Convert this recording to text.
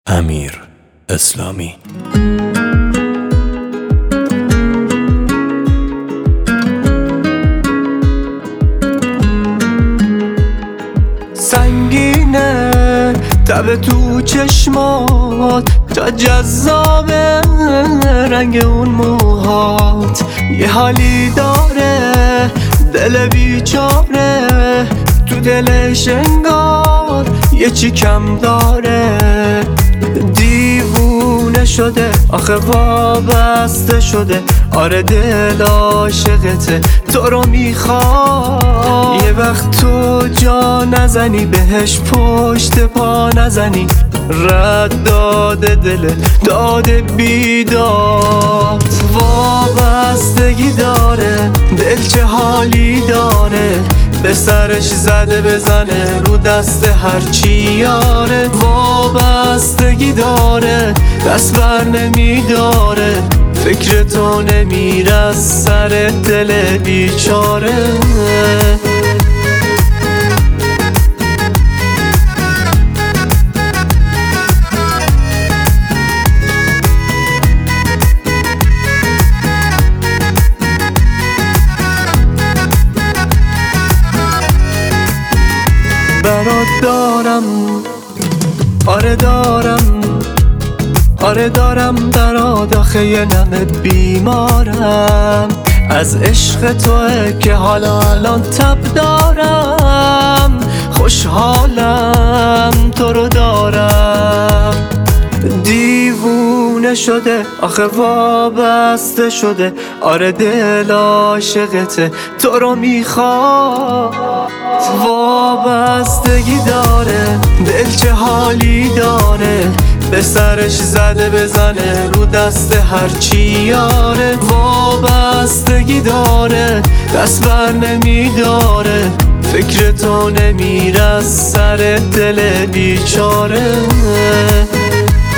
امیر اسلامی. سنگینه تب تو چشمات، تا جذابه رنگ اون موهات. یه حالی داره دل بیچاره، تو دلش انگار یه چی کم داره. دیوونه شده آخه وابسته شده، آره دل عاشقته تو رو میخواد. یه وقت تو جا نزنی بهش پشت پا نزنی، رد داده دل داده بیداد. وابستگی داره دل چه حالی داره، به سرش زده بزنه رو دست هرچی یاره. وابستگی داره دست بر نمیداره، فکر تو نمیره از سر دل بیچاره. برات دارم، آره دارم، آره دارم برات آخه یه نمه بیمارم. از عشق توه که حالا الان تب دارم، خوشحالم تو رو دارم. دیوونه شده آخه وابسته شده، آره دل عاشقته تو رو میخواد. وابستگی داره دل چه حالی داره، به سرش زده بزنه رو دست هرچی یاره. وابستگی داره دست بر نمیداره، فکر تو نمیره از سر دل بیچاره.